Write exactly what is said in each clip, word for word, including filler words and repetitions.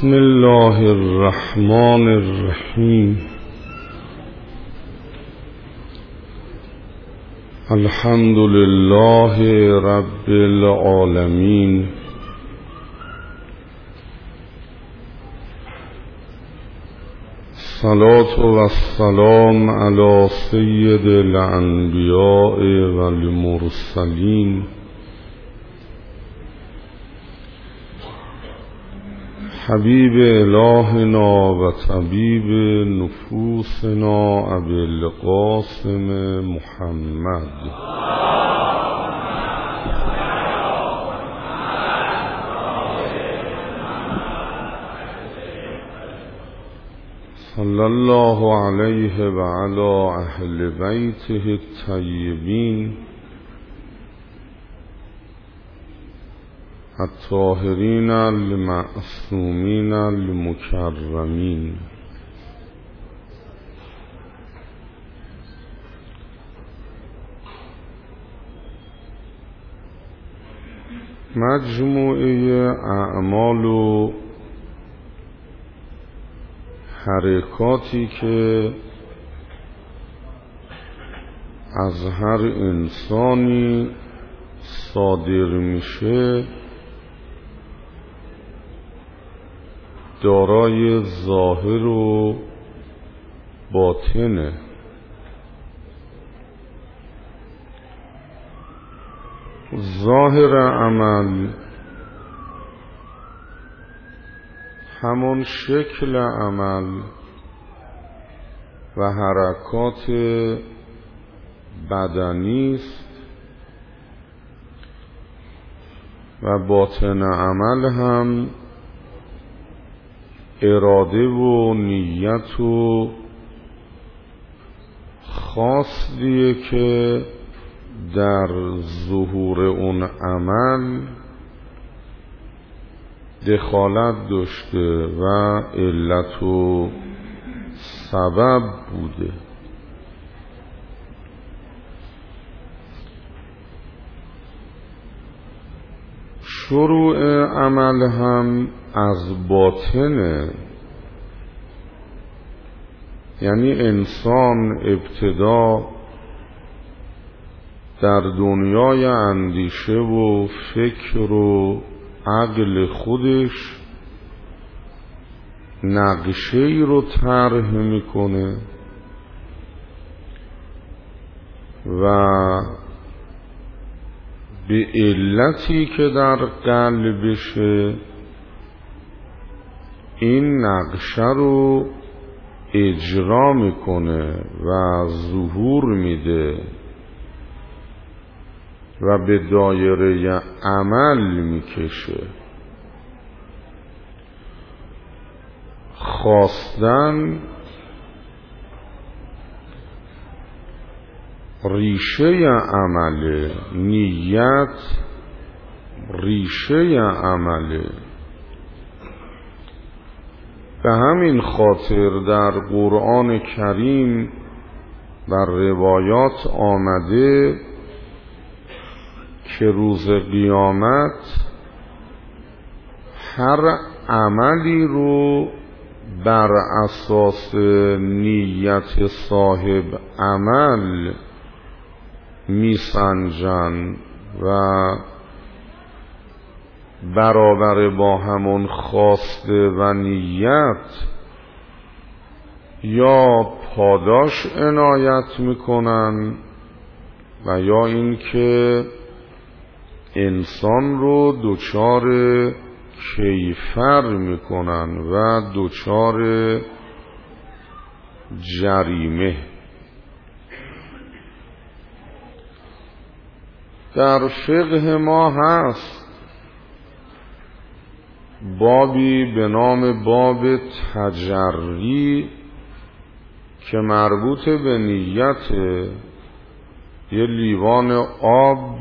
بسم الله الرحمن الرحیم. الحمد لله رب العالمین. الصلاة والسلام علی سید الانبیاء والمرسلین حبیب الهنا و طبیب نفوسنا ابی القاسم محمد صلی الله علیه و علی اهل بیته الطیبین الطاهرین المعصومین المکرمین. مجموعه اعمال و حرکاتی که از هر انسانی صادر میشه دارای ظاهر و باطنه. ظاهر عمل همون شکل عمل و حرکات بدنی است و باطن عمل هم اراده و نیت و خواستیه که در ظهور اون عمل دخالت داشته و علت و سبب بوده. شروع عمل هم از باطنه، یعنی انسان ابتدا در دنیای اندیشه و فکر و عقل خودش نقشه‌ای رو طرح میکنه و به علتی که در قلبشه این نقشه رو اجرا میکنه و ظهور میده و به دایره عمل میکشه. خواستن ریشه عمله، نیت ریشه عمله. به همین خاطر در قرآن کریم در روایات آمده که روز قیامت هر عملی رو بر اساس نیت صاحب عمل میسنجن و برابر با همون خواسته و نیت یا پاداش عنایت میکنن و یا اینکه انسان رو دچار کیفر میکنن و دچار جریمه. در فقه ما هست بابی به نام باب تجری که مربوط به نیت. یه لیوان آب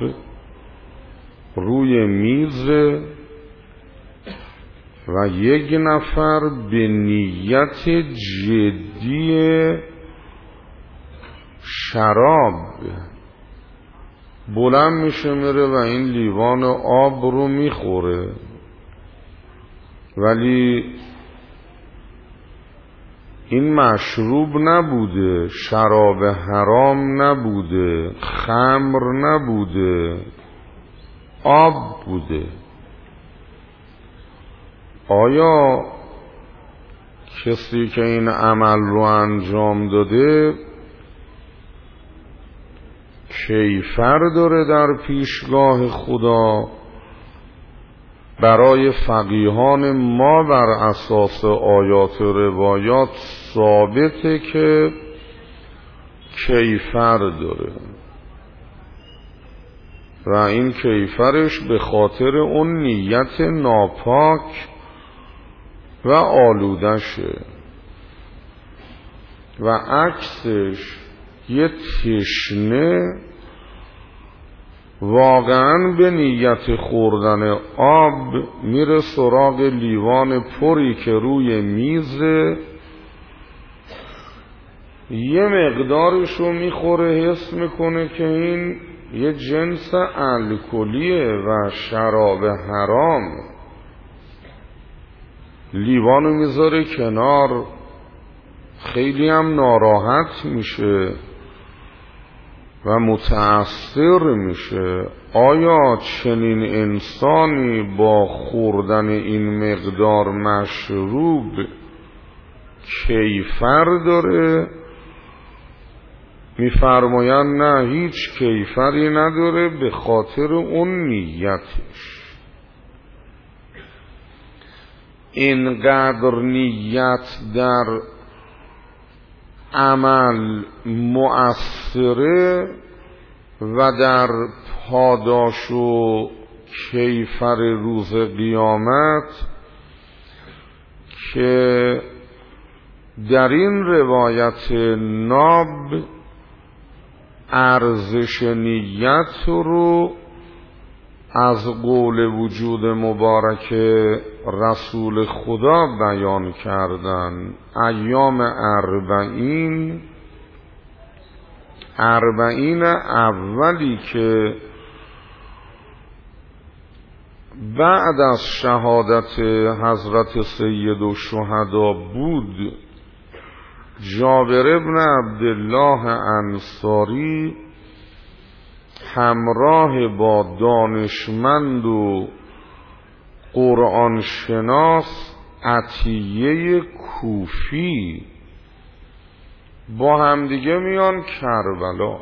روی میز و یک نفر به نیت جدی شراب بلند میشه میره و این لیوان آب رو میخوره ولی این مشروب نبوده، شراب حرام نبوده، خمر نبوده، آب بوده. آیا کسی که این عمل رو انجام داده کیفر داره در پیشگاه خدا؟ برای فقیهان ما بر اساس آیات و روایات ثابته که کیفر داره و این کیفرش به خاطر اون نیت ناپاک و آلودشه و عکسش یه تشنه واقعا به نیت خوردن آب میره سراغ لیوان پری که روی میزه، یه مقدارشو میخوره، حس میکنه که این یه جنس الکلیه و شراب حرام. لیوانو میذاره کنار، خیلی هم ناراحت میشه و متأثر میشه. آیا چنین انسانی با خوردن این مقدار مشروب کیفر داره؟ میفرمایند نه، هیچ کیفری نداره به خاطر اون نیتش. اینقدر نیت در عمل مؤثره و در پاداش و کیفر روز قیامت که در این روایت ناب ارزش نیت رو از قول وجود مبارک رسول خدا بیان کردن. ایام اربعین، اربعین اولی که بعد از شهادت حضرت سید الشهدا بود، جابر بن عبدالله انصاری همراه با دانشمند و قرآن شناس عطیه کوفی با همدیگه میان کربلا.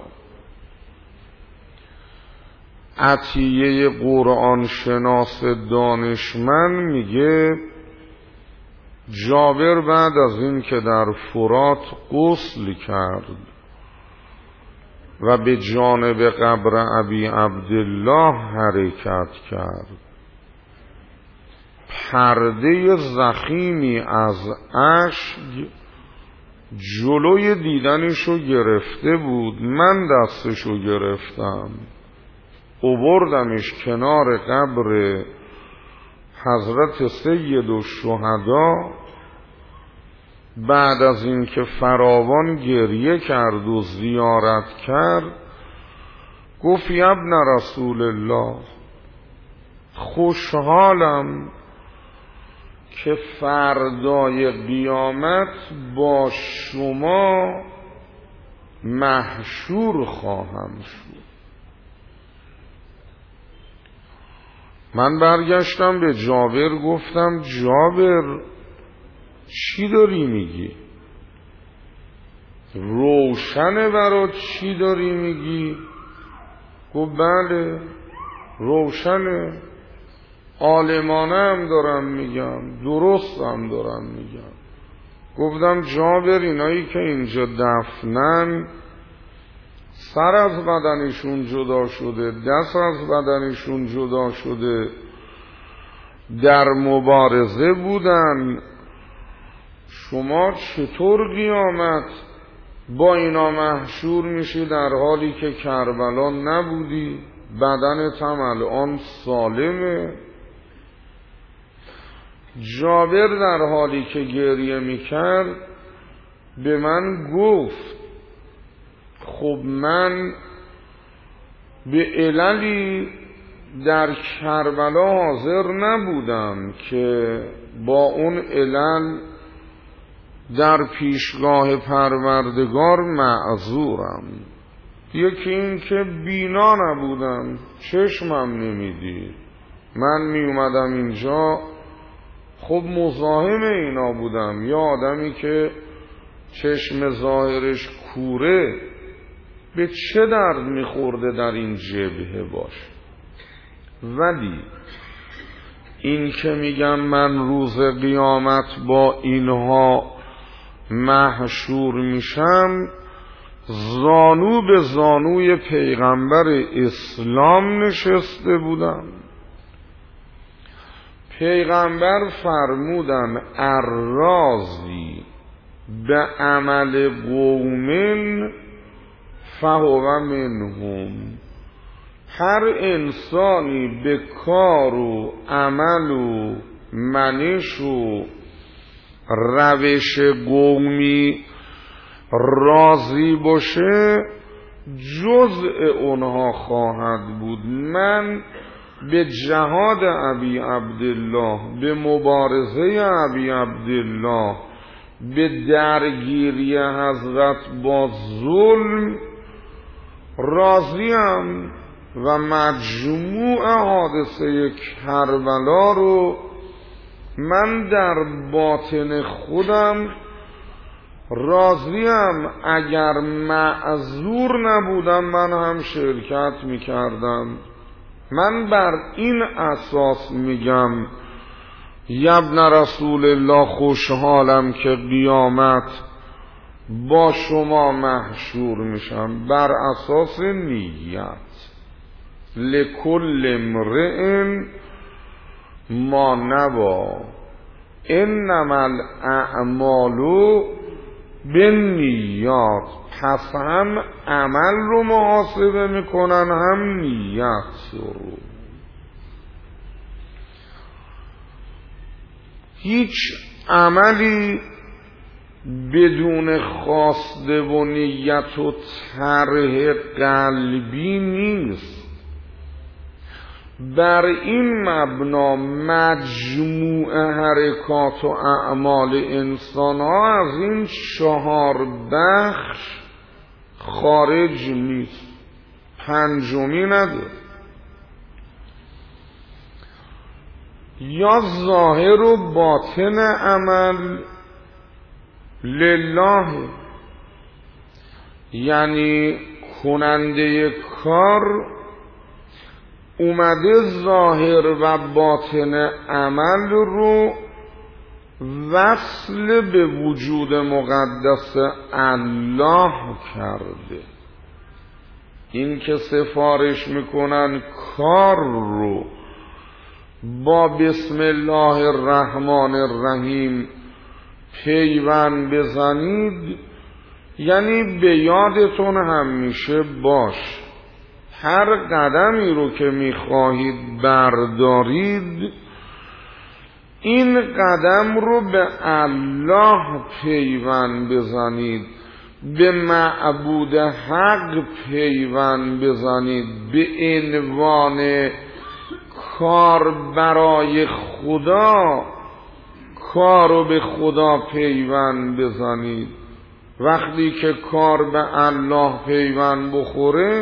عطیه قرآن شناس دانشمند میگه جابر بعد از این که در فرات غسل کرد و به جانب قبر ابی عبدالله حرکت کرد، پرده ضخیمی از اشک جلوی دیدنشو گرفته بود. من دستشو گرفتم، آوردمش کنار قبر حضرت سید الشهدا. بعد از اینکه فراوان گریه کرد و زیارت کرد، گفت یا ابن رسول الله، خوشحالم که فردای قیامت با شما محشور خواهم شد. من برگشتم به جابر گفتم جابر چی داری میگی؟ روشنه برات چی داری میگی؟ گفت بله روشنه، عالمانه هم دارم میگم، درست هم دارم میگم. گفتم جابر اینایی که اینجا دفنن سر از بدنشون جدا شده، دست از بدنشون جدا شده، در مبارزه بودن. شما چطور قیامت با اینا محشور میشی در حالی که کربلا نبودی؟ بدنت هم الان سالمه. جابر در حالی که گریه میکرد به من گفت خب من به عللی در کربلا حاضر نبودم که با اون علل در پیشگاه پروردگار معذورم. یکی این که بینا نبودم، چشمم نمیدید. من می اومدم اینجا خب مزاحم اینا بودم، یا آدمی که چشم ظاهرش کوره به چه درد میخورده در این جبهه باشه. ولی این که میگم من روز قیامت با اینها محشور میشم، زانو به زانوی پیغمبر اسلام نشسته بودم. پیغمبر فرمودن الراضی به عمل قوم فهو منهم. هر انسانی به کار و عمل و منش و روش قومی راضی باشه جزء اونها خواهد بود. من به جهاد ابی عبدالله، به مبارزه ابی عبدالله، به درگیری حضرت با ظلم راضیم و مجموع حادثه کربلا رو من در باطن خودم راضیم. اگر معذور نبودم من هم شرکت میکردم. من بر این اساس میگم یبن رسول الله خوشحالم که قیامت با شما محشور میشم، بر اساس نیت. لکل امرئ ما نوا انما الاعمال بالنیات. پس هم عمل رو محاسبه میکنن هم نیت رو. هیچ عملی بدون خواسته و نیت و طرح قلبی نیست. بر این مبنا مجموع حرکات و اعمال انسان ها از این چهار بخش خارج نیست، پنجمی نداره. یا ظاهر و باطن عمل لله، یعنی کننده کار اومده ظاهر و باطن عمل رو وصل به وجود مقدس الله کرده. این که سفارش میکنن کار رو با بسم الله الرحمن الرحیم پیوند بزنید، یعنی به یادتون همیشه باش هر قدمی رو که میخواهید بردارید این قدم رو به الله پیوند بزنید، به معبود حق پیوند بزنید، به عنوان کار برای خدا کار رو به خدا پیوند بزنید. وقتی که کار به الله پیوند بخوره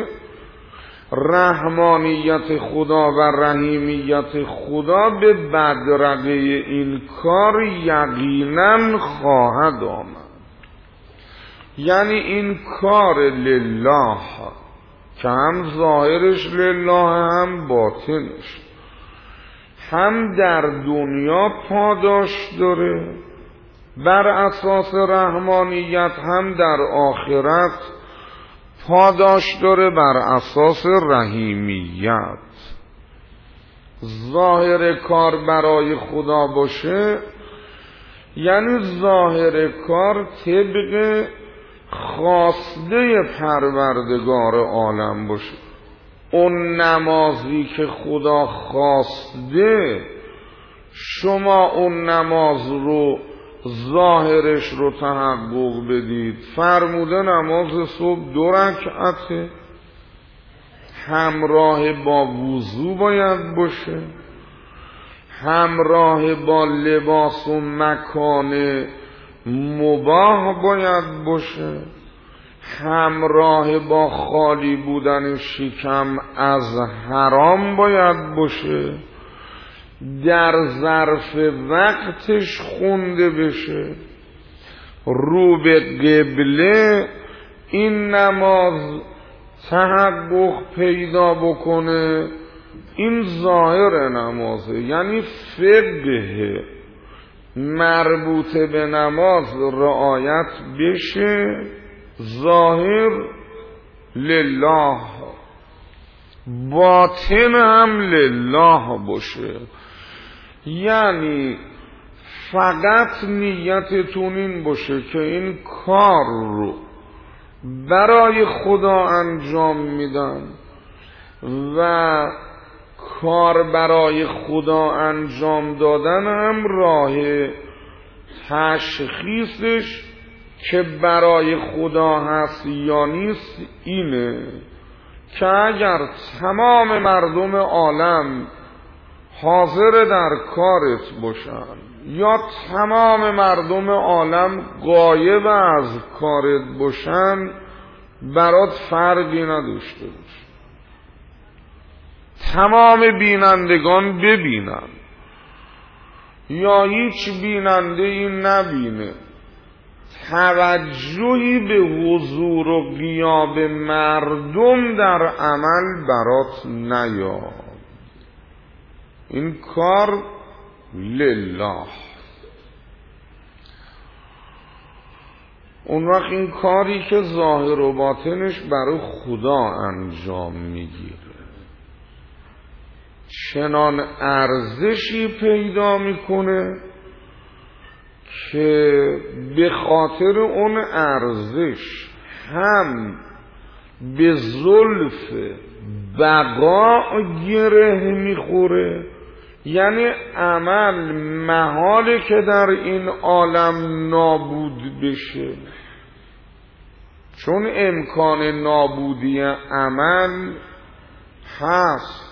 رحمانیت خدا و رحیمیت خدا به بدرقه این کار یقینا خواهد آمد. یعنی این کار لله که هم ظاهرش لله هم باطنش، هم در دنیا پاداش داره بر اساس رحمانیت، هم در آخرت پاداش داره بر اساس رحیمیت. ظاهر کار برای خدا باشه یعنی ظاهر کار طبق خواسته پروردگار عالم باشه. اون نمازی که خدا خواسته شما اون نماز رو ظاهرش رو تحقق بدید. فرموده نماز صبح دو رکعته، همراه با وضو باید باشه، همراه با لباس و مکان مباح باید باشه، همراه با خالی بودن شکم از حرام باید باشه، در ظرف وقتش خونده بشه، رو به قبله این نماز تحقق پیدا بکنه. این ظاهر نمازه، یعنی فقه مربوط به نماز رعایت بشه، ظاهر لله، باطن هم لله باشه. یعنی فقط نیتتون این باشه که این کار رو برای خدا انجام میدن و کار برای خدا انجام دادن هم راه تشخیصش که برای خدا هست یا نیست اینه که اگر تمام مردم عالم حاضر در کارت باشن یا تمام مردم عالم غایب از کارت باشن، برات فرقی نداشته باشه. تمام بینندگان ببینن یا هیچ بیننده این نبینه، توجهی به حضور و غیاب مردم در عمل برات نیاد. این کار لله. اون وقت این کاری که ظاهر و باطنش برای خدا انجام میگیره چنان ارزشی پیدا میکنه که به خاطر اون ارزش هم به زلف بقا گره میخوره. یعنی عمل محاله که در این عالم نابود بشه، چون امکان نابودی عمل هست.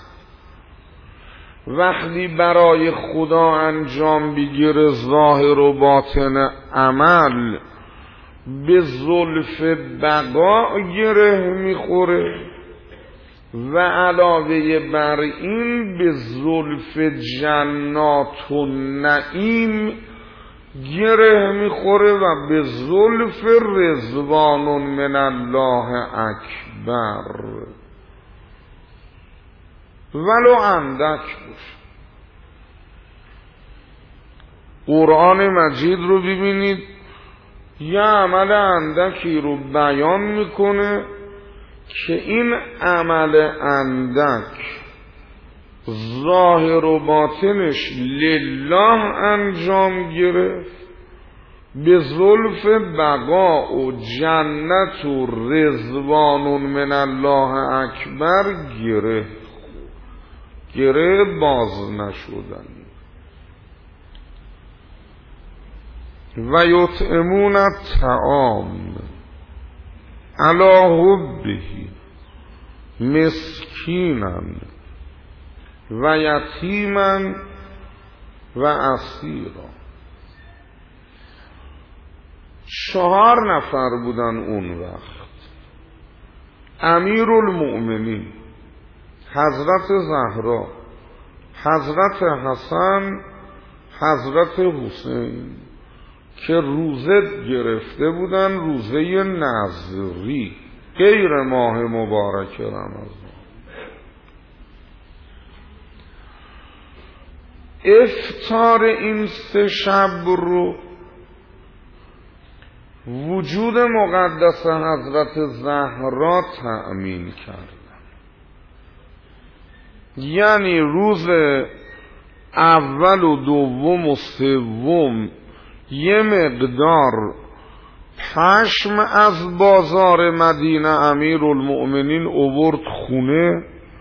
وقتی برای خدا انجام بگیره ظاهر و باطن عمل به زلف بقا گره میخوره و علاوه بر این به زلف جنات و نعیم گره میخوره و به زلف رضوان من الله اکبر، ولو اندک باشه. قرآن مجید رو ببینید، یه عمل اندکی رو بیان میکنه که این عمل اندک ظاهر و باطنش لله انجام گرفت، به زلف بقا و جنت و رضوان من الله اکبر گره گره باز نشدن. و یطعمون الطعام علی حبه مسکینا و یتیما و اسیرا. چهار نفر بودن اون وقت. امیرالمؤمنین حضرت زهرا، حضرت حسن، حضرت حسین که روزه گرفته بودن، روزه نذری غیر ماه مبارک رمضان. افطار این سه شب رو وجود مقدس حضرت زهرا تأمین کردن. یعنی روز اول و دوم و سوم یه مقدار پشم از بازار مدینه امیرالمؤمنین آورد خونه.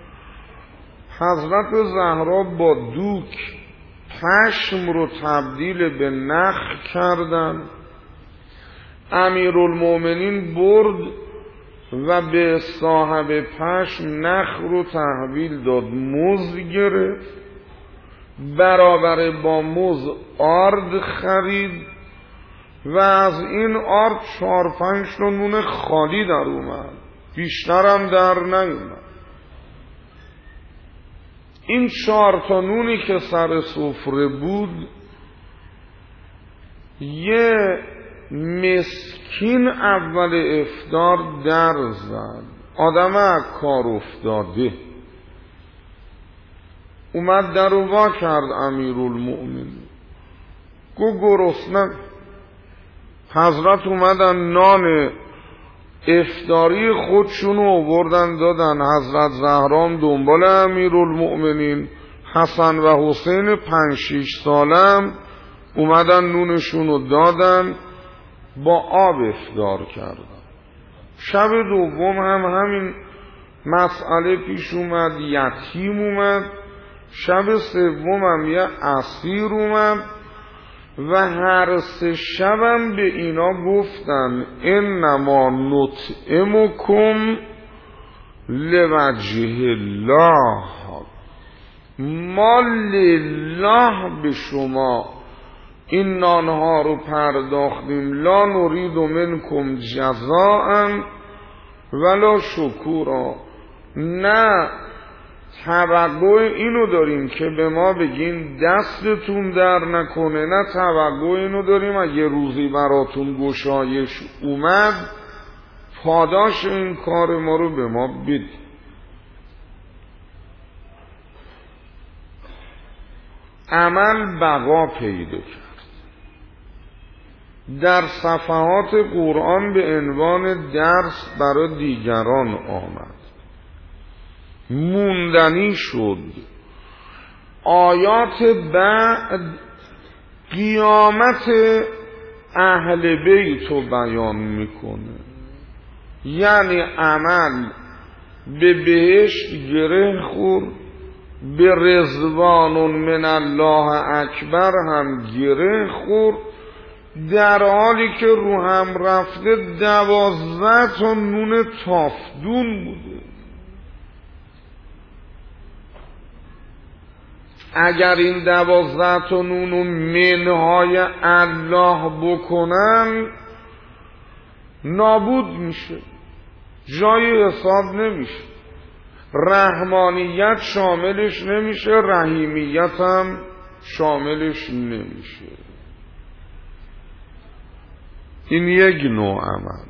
حضرت زهرا با دوک پشم رو تبدیل به نخ کردن. امیرالمؤمنین برد و به صاحب پشم نخ رو تحویل داد، مزد گرفت، برابر با مزد آرد خرید و از این آرد چهار پنج تا نون خالی در اومد، بیشترم در نیومد. این چهار تا نونی که سر سفره بود یه مسکین اول افطار در زد، آدم از کار افتاده، اومد در رو وا کرد امیرالمؤمنین، گو گرسنه. حضرت اومدن نان افطاری خودشونو آوردن دادن، حضرت زهرام دنبال امیرالمؤمنین، حسن و حسین پنج شیش سالم اومدن نونشونو دادن، با آب افطار کردن. شب دوم هم همین مسئله پیش اومد، یتیم اومد. شب سوم هم یه اسیر اومد و هر سه شبم به اینا گفتن انما نطعمکم لوجه الله، ما لله به شما این نانها رو پرداختیم، لا نرید منکم جزاء ولا شکورا، نه توقع اینو داریم که به ما بگین دستتون در نکنه، نه توقع اینو داریم اگه روزی براتون گشایش اومد پاداش این کار ما رو به ما بدید. عمل بقا پیدا کرد. در صفحات قرآن به عنوان درس برای دیگران آمد، موندنی شد. آیات بعد قیامت اهل بیت رو بیان میکنه، یعنی عمل به بهشت گره خورد، به رضوان من الله اکبر هم گره خورد، در حالی که رو هم رفته دوازده تا نون تافدون بوده. اگر این دوازده تا نون و منهای الله بکنن نابود میشه، جای حساب نمیشه، رحمانیت شاملش نمیشه، رحیمیت هم شاملش نمیشه. این یک نوع عمل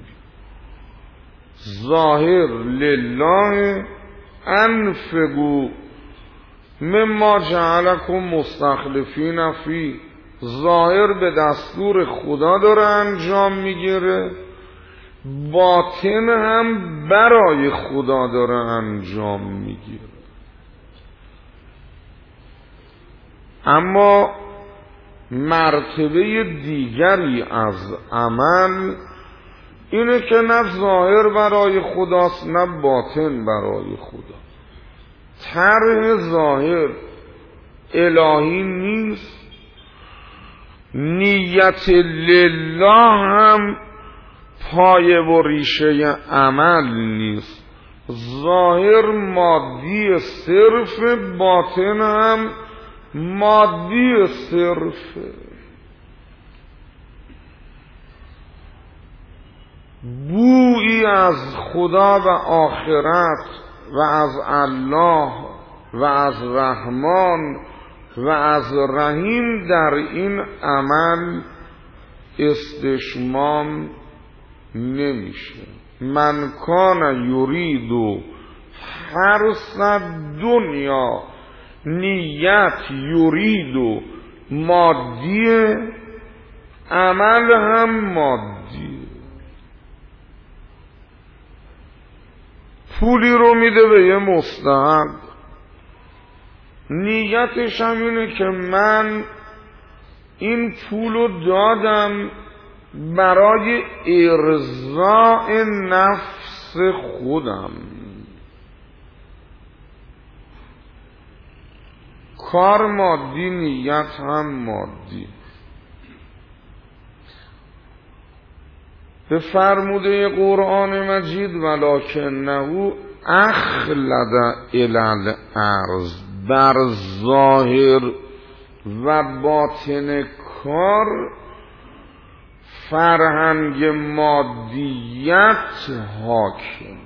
ظاهر لله، انفقوا مما جعلکم مستخلفین فی، ظاهر به دستور خدا داره انجام میگیره، باطن هم برای خدا داره انجام میگیره. اما مرتبه دیگری از عمل اینه که نه ظاهر برای خداست نه باطن برای خدا. طرح ظاهر الهی نیست، نیت لله هم پایه و ریشه عمل نیست. ظاهر مادی صرف، باطن هم مادی صرف. بویی از خدا و آخرت و از الله و از رحمان و از رحیم در این عمل استشمام نمیشه. من کان یرید حرث دنیا، نیت یرید مادی، عمل هم مادی. پولی رو میده به یه مستحق، نیتش هم اینه که من این پولو دادم برای ارضاء نفس خودم. کار مادی، نیت هم مادی. به فرموده قرآن مجید ولکنه اخلد الی الارض، بر ظاهر و باطن کار فرهنگ مادیت حاکم.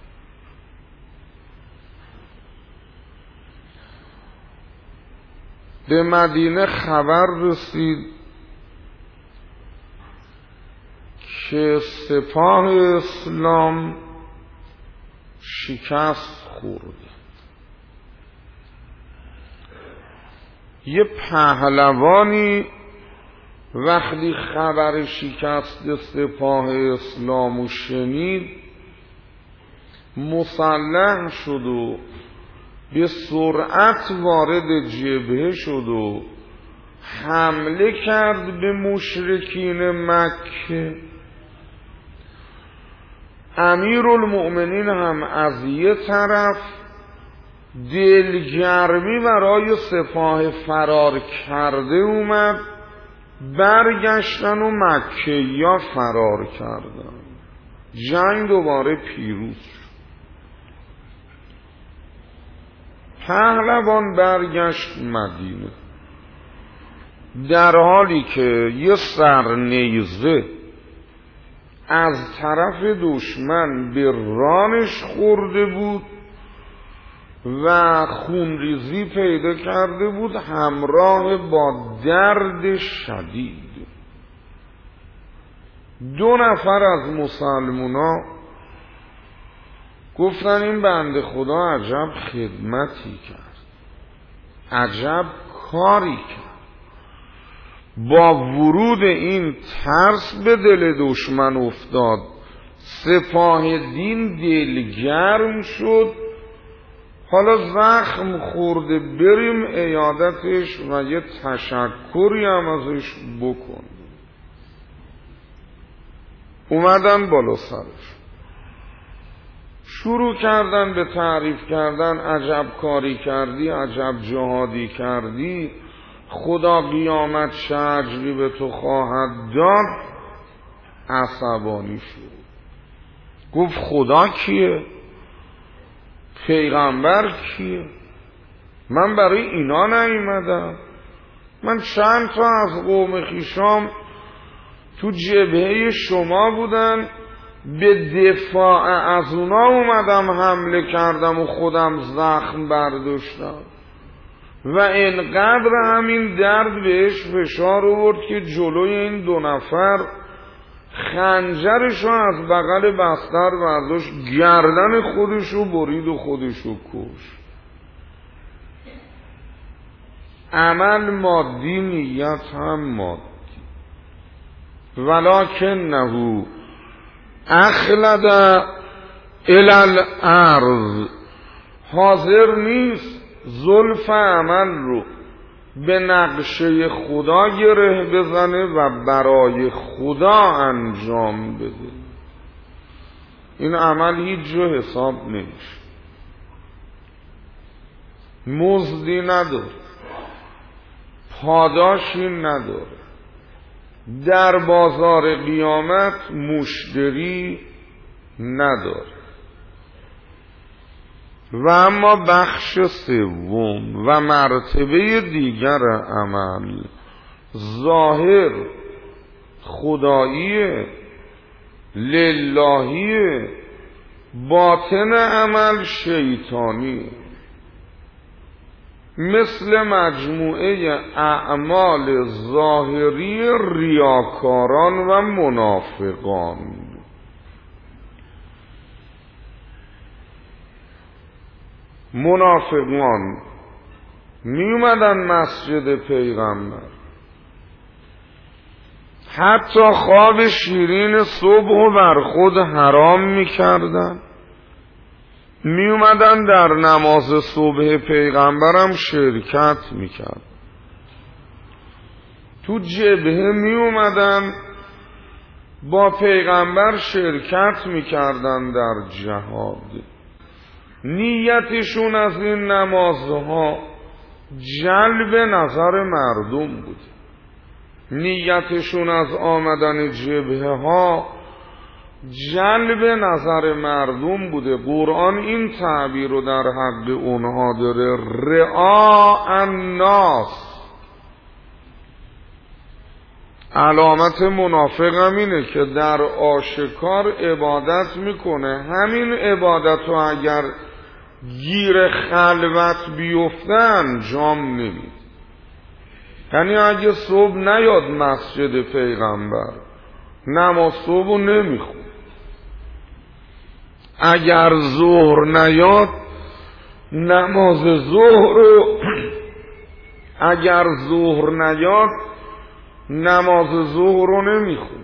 به مدینه خبر رسید که سپاه اسلام شکست خورده. یه پهلوانی وقتی خبر شکست سپاه اسلام شنید مسلح شد و به سرعت وارد جبهه شد و حمله کرد به مشرکین مکه. امیرالمؤمنین هم از یه طرف دلگرمی برای سپاه فرار کرده اومد، برگشتن و مکه یا فرار کردن. جنگ دوباره پیروز شد. پهلوان برگشت مدینه در حالی که یه سرنیزه از طرف دشمن به رانش خورده بود و خونریزی پیدا کرده بود همراه با درد شدید. دو نفر از مسلمونا گفتن این بنده خدا عجب خدمتی کرد، عجب کاری کرد. با ورود این ترس به دل دشمن افتاد، سپاه دین دلگرم شد، حالا زخم خورده بریم عیادتش و یه تشکری هم ازش بکن. اومدن بالا سرش، شروع کردن به تعریف کردن عجب کاری کردی، عجب جهادی کردی، خدا قیامت چه اجری به تو خواهد داد. عصبانی شد، گفت خدا کیه؟ پیغمبر کیه؟ من برای اینا نیومدم. من چند تا از قوم خویشام تو جبهه شما بودن، به دفاع از اونا اومدم حمله کردم و خودم زخم برداشتم و اینقدر همین درد بهش فشار آورد که جلوی این دو نفر خنجرشو از بغل بستر برداشت، گردن خودشو برید و خودشو کش. عمل مادی، نیت هم مادی. ولکنه اخلد الی الارض، حاضر نیست زلف عمل رو به نقشه خدا گره بزنه و برای خدا انجام بده. این عمل هیچ جا حساب نمیشه، مزدی نداره، پاداشی نداره، در بازار قیامت مشتری نداره. و اما بخش سوم و مرتبه دیگر عمل ظاهر خداییه، للهیه، باطن عمل شیطانیه. مثل مجموعه اعمال ظاهری ریاکاران و منافقان. منافقان می اومدن مسجد پیغمبر، حتی خواب شیرین صبح و بر خود حرام می کردن، می اومدن در نماز صبح پیغمبرم شرکت می کرد، تو جبهه می اومدن با پیغمبر شرکت می کردن در جهاد. نیتشون از این نمازها جلب نظر مردم بود، نیتشون از آمدن جبهه ها جلب نظر مردم بوده. قرآن این تعبیر رو در حق اونها داره، رعاء الناس. علامت منافق هم اینه که در آشکار عبادت میکنه، همین عبادت رو اگر گیر خلوت بیفته انجام نمید. یعنی اگه صبح نیاد مسجد پیغمبر، نماز صبح رو نمیخون. اگر ظهر نیاد نماز ظهر رو اگر ظهر نیاد نماز ظهر رو نمیخون.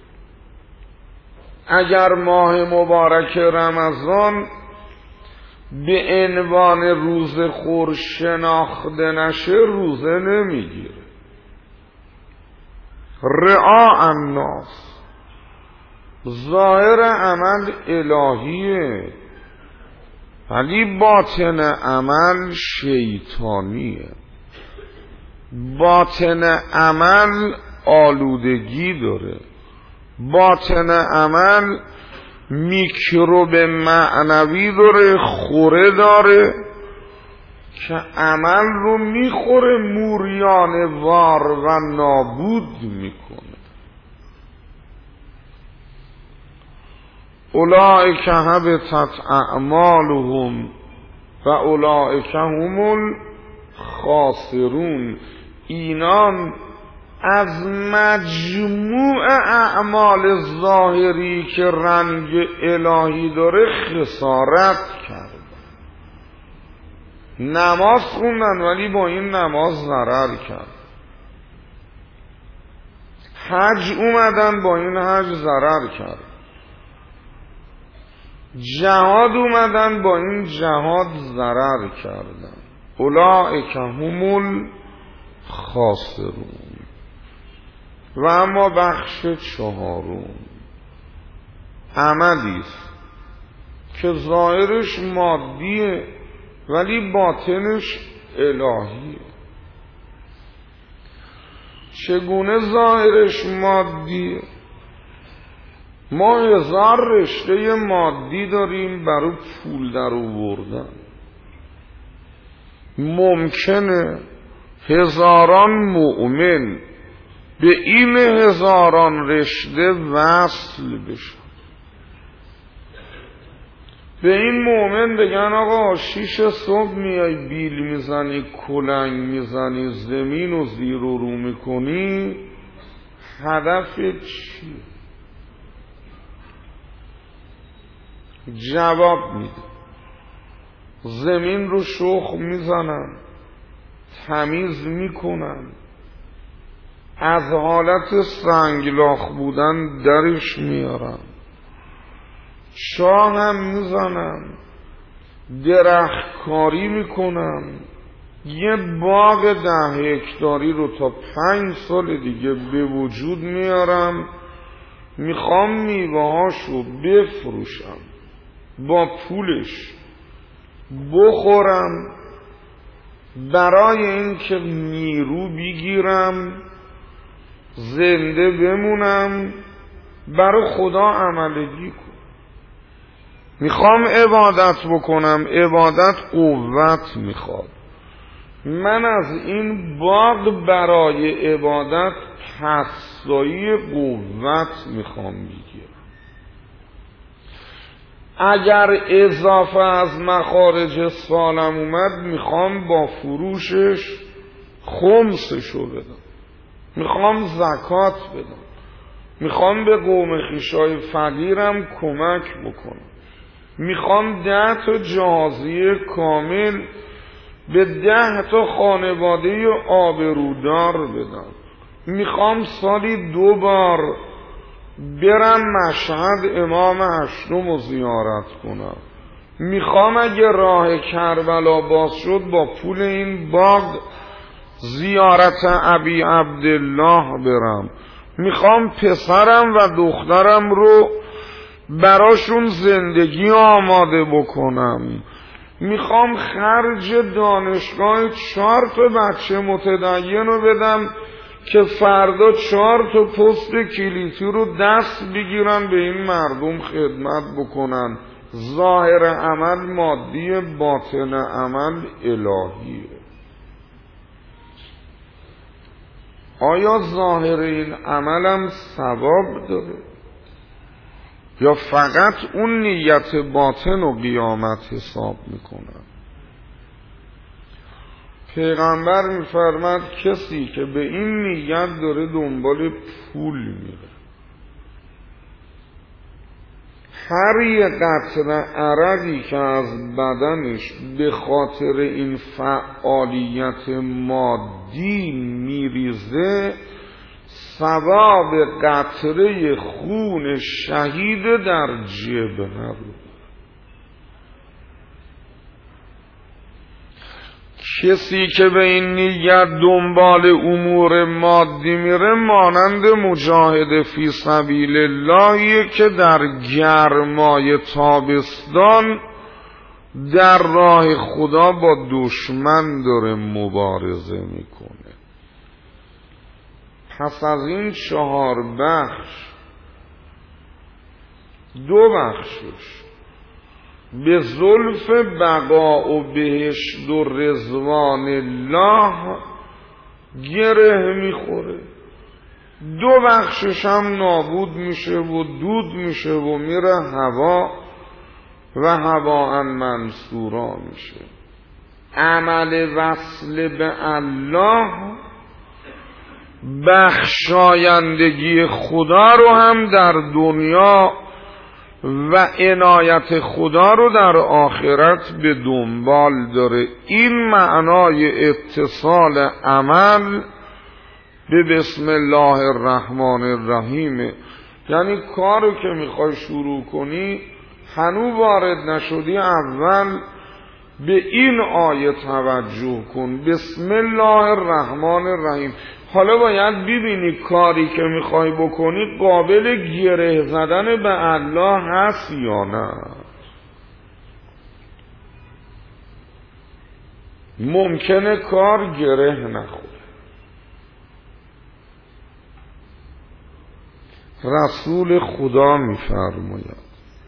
اگر ماه مبارک رمضان به عنوان روز خور شناخته نشه روزه نمیگیره. رعاء الناس. ظاهر عمل الهیه ولی باطن عمل شیطانیه. باطن عمل آلودگی داره. باطن عمل میکروب معنوی داره، خوره داره که عمل رو میخوره، موریان وار و نابود میکنه. اولئک حبطت اعمالهم و اولئک هم الخاسرون. اینان از مجموع اعمال ظاهری که رنگ الهی داره خسارت کردن. نماز خوندن ولی با این نماز ضرر کرد. حج اومدن با این حج ضرر کرد. جهاد اومدن با این جهاد ضرر کردن. اولئک هم الخاسرون. و اما بخش چهارم عملی است که ظاهرش مادیه ولی باطنش الهیه. چگونه ظاهرش مادیه؟ ما هزار رشته مادی داریم برای پول در آوردن. ممکنه هزاران مؤمن به این هزاران رشته وصل بشن. به این مؤمن بگن آقا شیش صبح میای بیل میزنی، کلنگ میزنی، زمین و زیر و رو میکنی، هدف چیه؟ جواب میده زمین رو شخم میزنن، تمیز میکنن، از حالت سنگلاخ بودن درش میارن، چاه هم میزنن، درختکاری میکنن، یه باغ ده هکتاری رو تا پنج سال دیگه به وجود میارم، میخوام میوهاشو بفروشم، با پولش بخورم، برای اینکه نیرو بگیرم، زنده بمونم، برای خدا عملگی کنم. میخوام عبادت بکنم، عبادت قوت میخواد. من از این باغ برای عبادت پسایی قوت میخوام بگیرم. اگر اضافه از مخارج سالم اومد میخوام با فروشش خمسشو بدم، میخوام زکات بدم، میخوام به قوم خویشای فقیرم کمک بکنم، میخوام ده تا جهازیه کامل به ده تا خانواده آبرودار بدم، میخوام سالی دو بار برم مشهد امام هشتم رو زیارت کنم، میخوام اگه راه کربلا باز شد با پول این باغ زیارت ابی عبدالله برم، میخوام پسرم و دخترم رو براشون زندگی آماده بکنم، میخوام خرج دانشگاه چهار تا بچه متدین رو بدم که فردا چهار تا پست کلیدی رو دست بگیرن به این مردم خدمت بکنن. ظاهر عمل مادی، باطن عمل الهیه. آیا ظاهر این عملم ثواب داره یا فقط اون نیت باطن و قیامت حساب میکنن؟ پیغمبر میفرماد کسی که به این نیت داره دنبال پول میره، هر یه قطره عرقی که از بدنش به خاطر این فعالیت مادی میریزه، ثواب قطره خون شهید در جبهه رو. کسی که به این نیت دنبال امور مادی میره مانند مجاهد فی سبیل اللهیه که در گرمای تابستان در راه خدا با دشمن داره مبارزه میکنه. پس از این چهار بخش، دو بخشش به زلف بقا و بهشت و رضوان الله گره میخوره، دو بخشش هم نابود میشه و دود میشه و میره هوا و هواء منصورا میشه. عمل وصل به الله بخشایندگی خدا رو هم در دنیا و عنایت خدا رو در آخرت به دنبال داره. این معنای اتصال عمل به بسم الله الرحمن الرحیم. یعنی کارو که میخوای شروع کنی هنوز وارد نشدی، اول به این آیه توجه کن، بسم الله الرحمن الرحیم. حالا باید ببینی کاری که میخوای بکنی قابل گره زدن به الله هست یا نه. ممکنه کار گره نخوره. رسول خدا میفرماید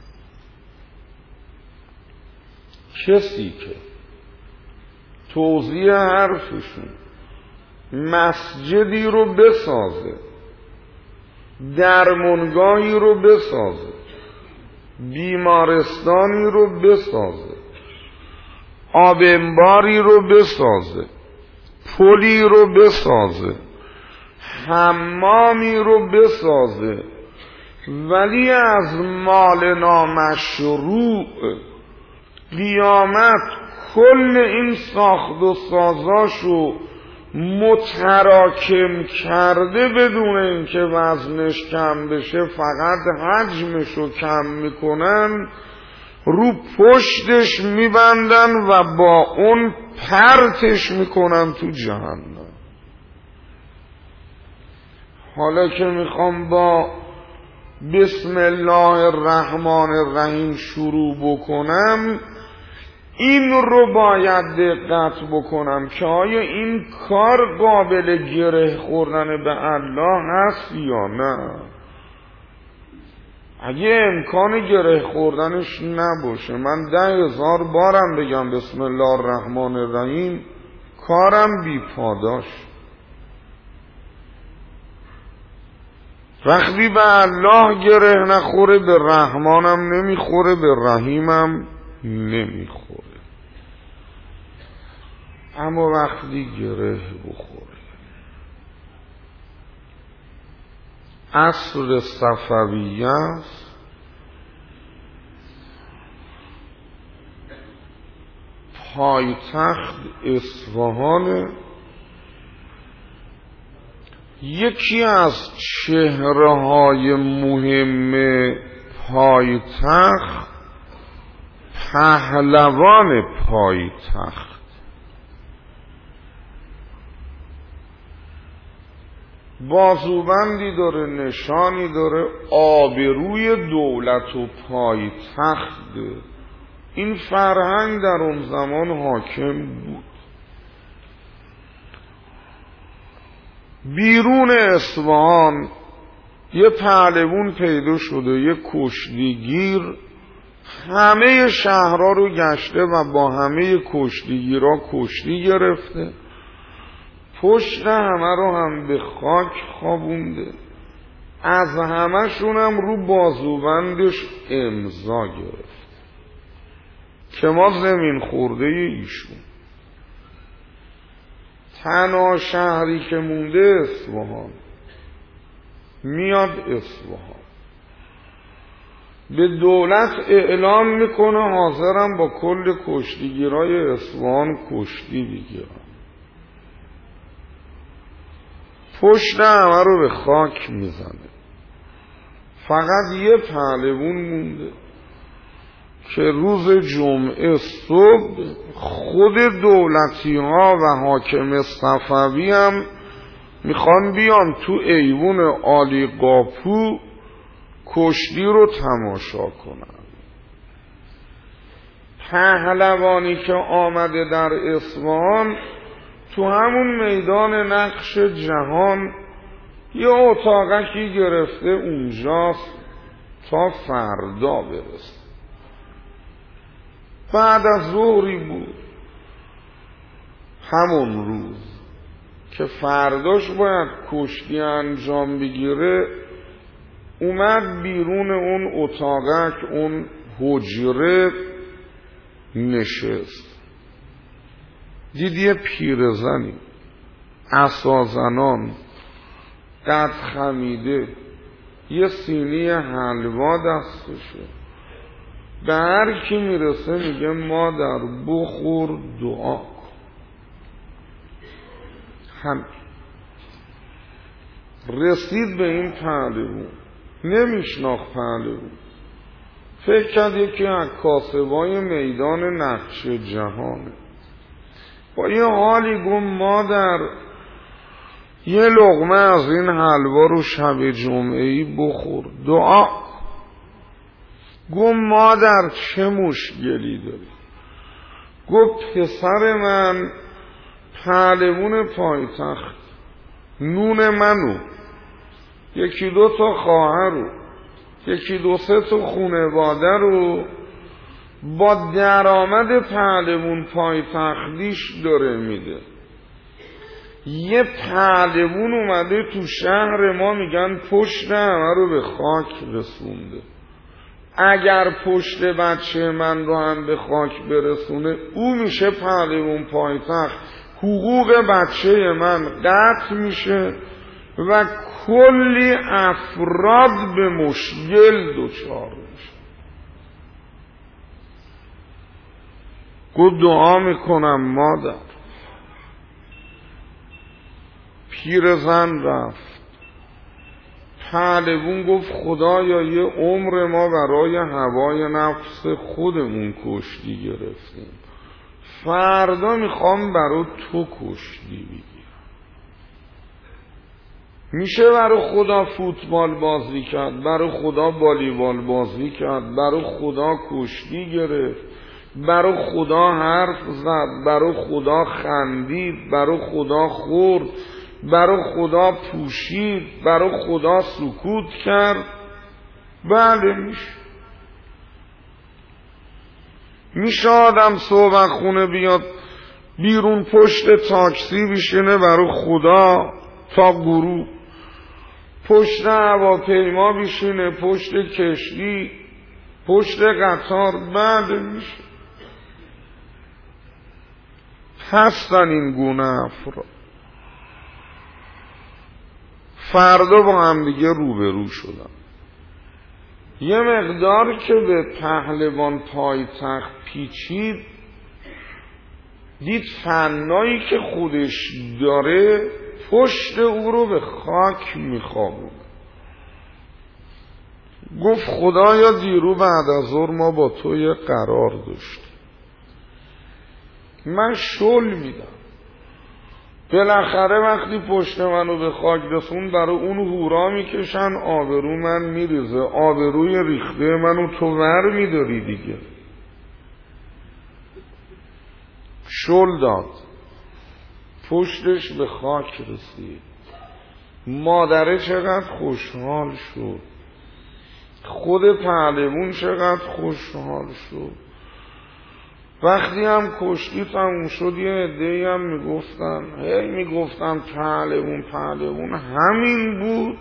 کسی که توضیح حرفشون مسجدی رو بسازه، درمانگاهی رو بسازه، بیمارستانی رو بسازه، آب انباری رو بسازه، پلی رو بسازه، حمامی رو بسازه، ولی از مال نامشروع قیامت کل این ساخت و سازاشو متراکم کرده بدون اینکه وزنش کم بشه، فقط حجمشو کم میکنن، رو پشتش میبندن و با اون پرتش میکنن تو جهنم. حالا که میخوام با بسم الله الرحمن الرحیم شروع بکنم، این رو باید دقت بکنم که آیا این کار قابل گره خوردن به الله هست یا نه. اگه امکان گره خوردنش نباشه، من ده هزار بارم بگم بسم الله الرحمن الرحیم، کارم بی پاداش. وقتی به الله گره نخوره به رحمانم نمیخوره، به رحیمم نمیخوره. اما وقتی گره بخوره، عصر صفویه است، پایتخت اصفهان، یکی از چهره‌های مهم پایتخت پهلوان پایتخت بازوبندی داره، نشانی داره، آبروی دولت و پایتخت. این فرهنگ در اون زمان حاکم بود. بیرون اصفهان یه پهلوون پیدا شده، یه کشتیگیر، همه شهرها رو گشته و با همه کشتیگیرها کشتی گرفته، پشت همه رو هم به خاک خوابونده، از همه شونم رو بازوبندش امضا گرفت که ما زمین خورده ایشون. تنها شهری که مونده اصفهان. میاد اصفهان به دولت اعلام میکنه حاضرم با کل کشتیگیرای اصفهان کشتی بگیرم. پشت همه رو به خاک میزنه. فقط یه پهلوون مونده که روز جمعه صبح خود دولتی ها و حاکم صفوی هم میخوان بیان تو ایوون عالی قاپو کشتی رو تماشا کنن. پهلوانی که آمده در اصفهان تو همون میدان نقش جهان یه اتاقکی گرفته اونجاست تا فردا برسه. بعد از ظهری بود همون روز که فرداش باید کشتی انجام بگیره، اومد بیرون اون اتاقک، اون حجره نشست. دید یه پیرزنی عصازنان قد خمیده یه سینی حلوا دستشه، به هر کی میرسه میگه مادر بخور دعا کن. هم رسید به این پهلوون، نمیشناخت پهلوون، فکر کرد یکی از کاسبای میدان نقش جهانه. با یه حالی گفت مادر یه لقمه از این حلوا رو شب جمعه‌ای بخور دعا. گفت مادر چه مشکلی داری؟ گفت پسر من پهلوون پایتخت نون منو، یکی دو تا خواهر رو، یکی دو سه تا خانواده رو با درآمد پهلوون پایتختیش داره میده. یه پهلوون اومده تو شهر ما میگن پشت همه رو به خاک رسونده. اگر پشت بچه من رو هم به خاک برسونه او میشه پهلوون پایتخت، حقوق بچه من قطع میشه و کلی افراد به مشکل دچار میشه. گفت دعا میکنم مادر. پیرزن رفت. پهلوون گفت خدایا یه عمر ما برای هوای نفس خودمون کشتی گرفتیم، فردا میخوام برای تو کشتی بگیرم. میشه برای خدا فوتبال بازی کرد، برای خدا والیبال بازی کرد، برای خدا کشتی گرفت، برای خدا حرف زد، برای خدا خندید، برای خدا خورد، برای خدا پوشید، برای خدا سکوت کرد. بله میشه. میشه آدم صبح خونه بیاد بیرون پشت تاکسی بشینه برای خدا تا غروب، پشت هواپیما بشینه، پشت کشتی، پشت قطار. بله میشه. هستن این گونه افراد. فردا با هم دیگه روبرو شدن. یه مقدار که به پهلوان پایتخت پیچید، دید فنایی که خودش داره پشت او رو به خاک میخوابونه. گفت خدایا دیرو بعد از ظهر ما با تو یه قرار داشتیم، من شل میدم. بالاخره وقتی پشت منو به خاک رسون برای اون هورا میکشن، آبرو من میریزه، آبروی ریخته منو تو ور میداری دیگه. شل داد، پشتش به خاک رسید. مادره چقدر خوشحال شد، خود پهلوون چقدر خوشحال شد. وقتی هم کشتی تموم شد یه عده‌ای هم میگفتن هی میگفتن پهلوون پهلوون همین بود.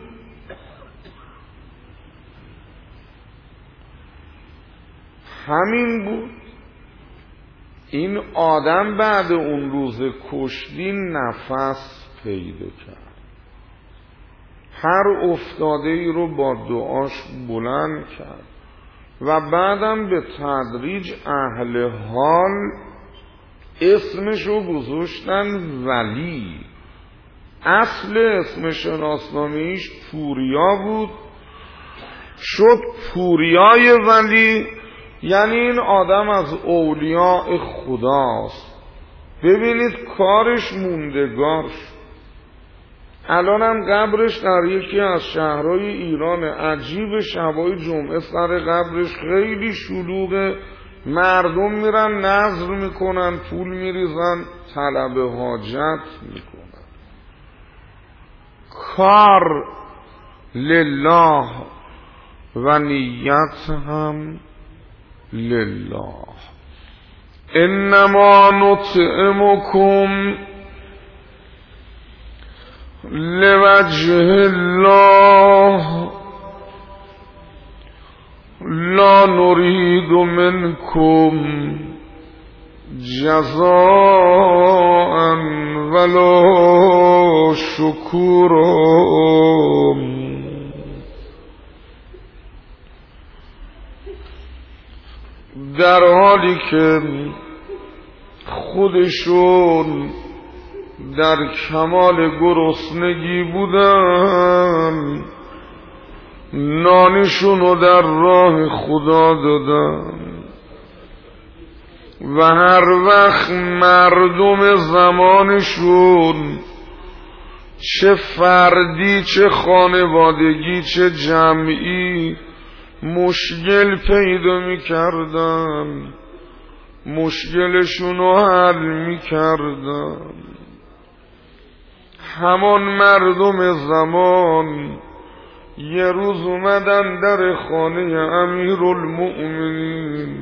همین بود. این آدم بعد اون روز کشتی نفس پیدا کرد، هر افتاده ای رو با دعاش بلند کرد و بعدم به تدریج اهل حال اسمش رو گذاشتن ولی. اصل اسم شناسنامه‌ایش پوریا بود، شد پوریای ولی، یعنی این آدم از اولیاء خداست. ببینید کارش موندگار شد. الان هم قبرش در یکی از شهرهای ایران. عجیب، شبای جمعه سر قبرش خیلی شلوغه، مردم میرن نذر میکنن، پول میریزن، طلب حاجت میکنن. کار لله و نیت هم لله. انما نطعمکم لوجه الله لا نريد منكم جزاء ولا شکورا. در حالی که خودشون در کمال گرسنگی بودن، نانشون رو در راه خدا دادن و هر وقت مردم زمانشون چه فردی چه خانوادگی چه جمعی مشکل پیدا می کردن، مشکلشون رو حل می کردن. همان مردم زمان یه روز اومدن در خانه امیرالمؤمنین.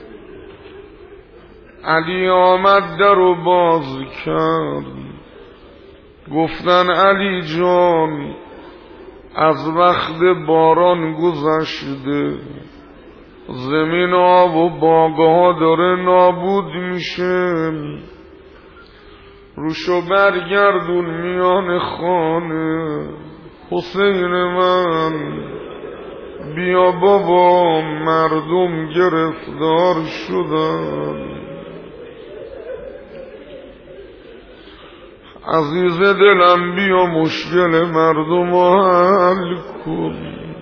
علی آمد در رو باز کرد، گفتن علی جان از وقت باران گذشته، زمین آب و باغها داره نابود میشه، روشو برگردون میان خانه. حسین من بیا بابا مردم گرفتار شدن. عزیز دلم بیا مشکل مردم رو حل کن.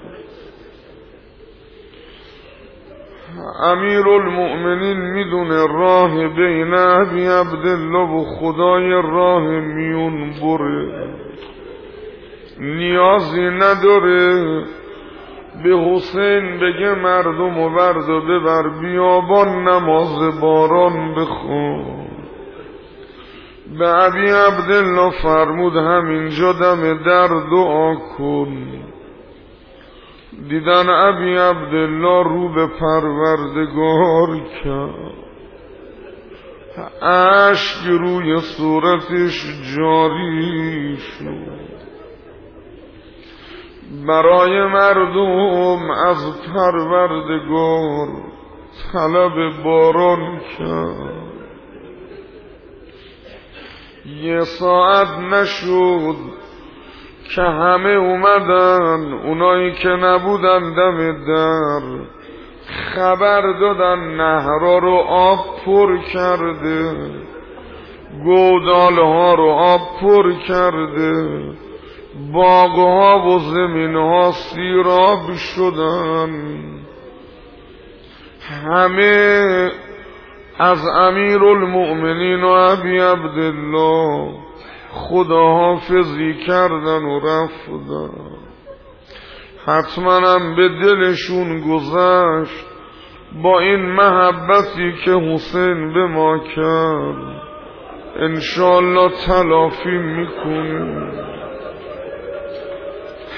امیرالمؤمنین میدونه راه بین ابی عبدالله و خدای راه میون بره، نیازی نداره به حسین بگه مردم و برد و ببر بیابان نماز باران بخون. به ابی عبدالله فرمود همینجا دم در دعا کن. دیدن ابی عبدالله رو به پروردگار کرد، اشک روی صورتش جاری شد. برای مردم از پروردگار طلب باران کرد. یه ساعت نشد که همه اومدن، اونایی که نبودن دم در خبر دادن نهرها رو آب پر کرده، گودالها رو آب پر کرده، باغها و زمینها سیراب شدن. همه از امیرالمؤمنین و ابی عبدالله خداحافظی کردن و رفتن. حتما هم به دلشون گذشت با این محبتی که حسین به ما کرد انشالله تلافی میکنیم.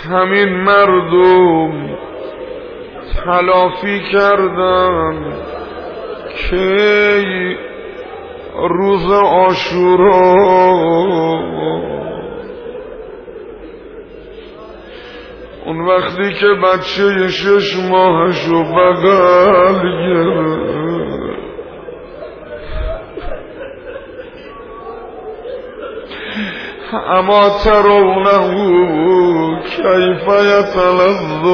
همین مردم تلافی کردن که روز عاشورا اون وقتی که بچه شش ماهشو بغل گرفت اما ترونه کیف یتلظ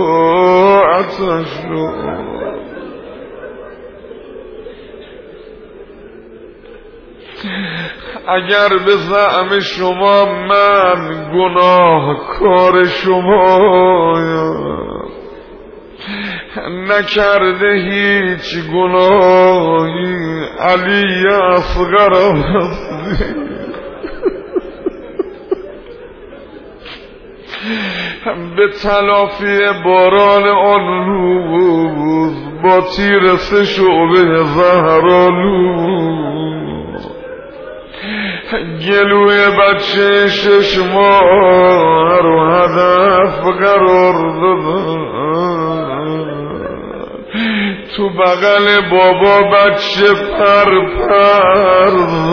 عطشو اگر به زعم شما من گناهکار شما نکرده هیچ گناهی علی اصغر به تلافی باران آن روز با تیر سه شعبه زهرآلود گلوی بچه شش ماه رو هدف قرار دادن تو بغل بابا بچه پر پر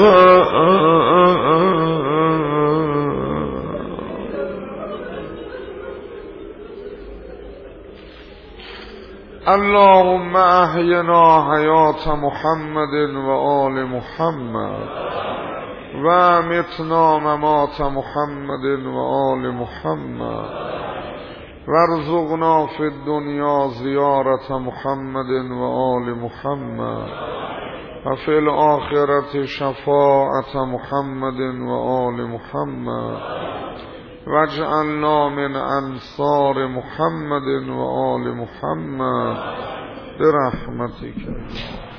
اللهم احینا حیات محمد و آل محمد و امتنا ممات محمد و آل محمد وارزقنا فی الدنیا زیارت محمد و آل محمد و فی الآخرة شفاعت محمد و آل محمد واجعلنا من انصار محمد و آل محمد برحمتک.